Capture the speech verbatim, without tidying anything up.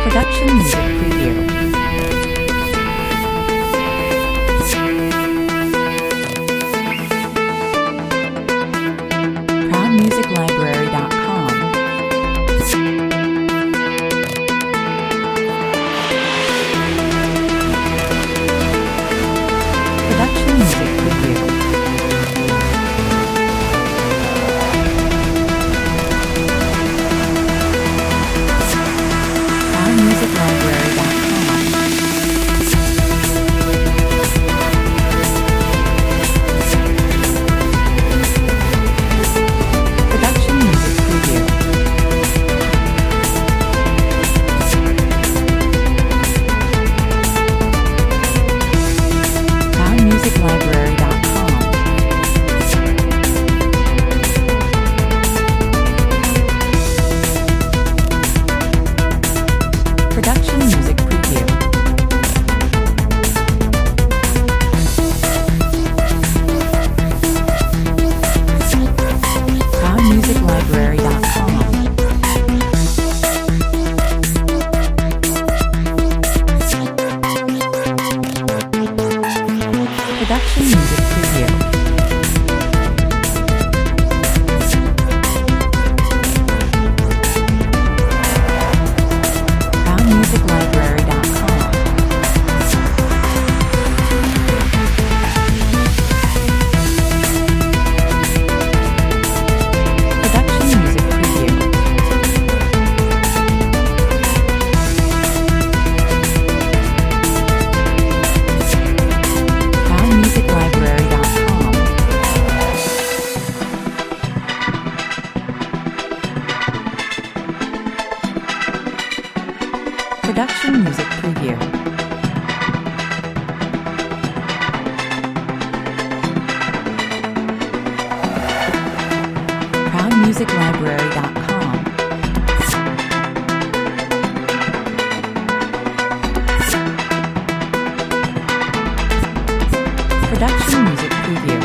Production music preview. proud music library dot com. Production music preview. proud music library dot com. Production music preview. proud music library dot com. Production music preview. proud music library dot com. Production music preview. proud music library dot com. Production music preview. proud music library dot com. Production music preview. proud music library dot com. Production music preview.